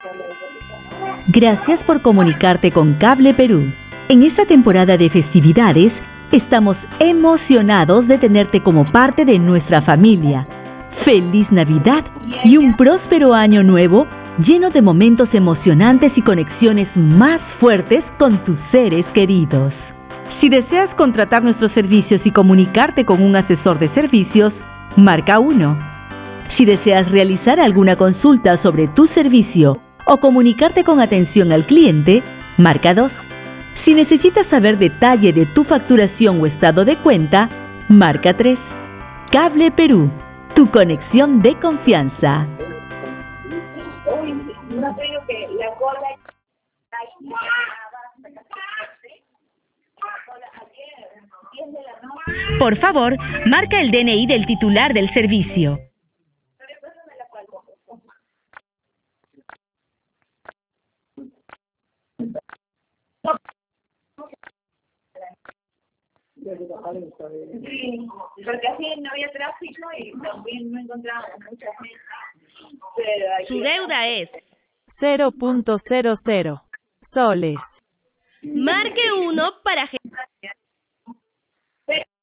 Gracias por comunicarte con Cable Perú. En esta temporada de festividades, estamos emocionados de tenerte como parte de nuestra familia. ¡Feliz Navidad y un próspero año nuevo lleno de momentos emocionantes y conexiones más fuertes con tus seres queridos! Si deseas contratar nuestros servicios y comunicarte con un asesor de servicios, marca 1. Si deseas realizar alguna consulta sobre tu servicio o comunicarte con atención al cliente, marca 2. Si necesitas saber detalle de tu facturación o estado de cuenta, marca 3. Cable Perú, tu conexión de confianza. Por favor, marca el DNI del titular del servicio. Sí, porque así no había tráfico y también no encontraba mucha gente. Pero Su deuda es 0.00 soles. Marque 1 para